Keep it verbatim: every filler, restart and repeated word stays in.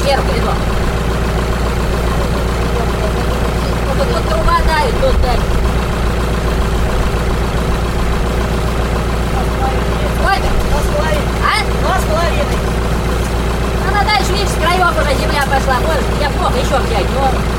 сверху иду. Вот тут труба давит, тут давит. Сколько? Два с половиной. А? Два с половиной. Она дальше, видишь, с краев уже земля пошла. Может, я мог еще взять, но